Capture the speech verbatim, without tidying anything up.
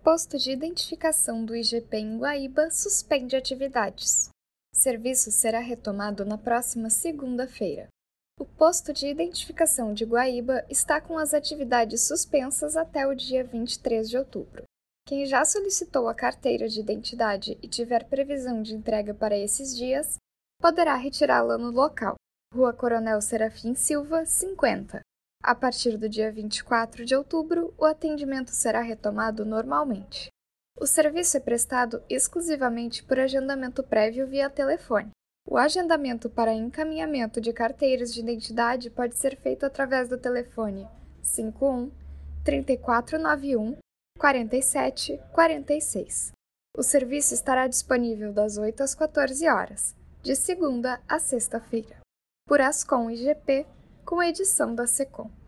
Posto de identificação do I G P em Guaíba suspende atividades. O serviço será retomado na próxima segunda-feira. O posto de identificação de Guaíba está com as atividades suspensas até o dia vinte e três de outubro. Quem já solicitou a carteira de identidade e tiver previsão de entrega para esses dias, poderá retirá-la no local. Rua Coronel Serafim Silva, cinquenta. A partir do dia vinte e quatro de outubro, o atendimento será retomado normalmente. O serviço é prestado exclusivamente por agendamento prévio via telefone. O agendamento para encaminhamento de carteiras de identidade pode ser feito através do telefone cinco um, três quatro nove um, quatro sete quatro seis. O serviço estará disponível das oito às quatorze horas, de segunda a sexta-feira, por Ascom I G P, com edição da Secom.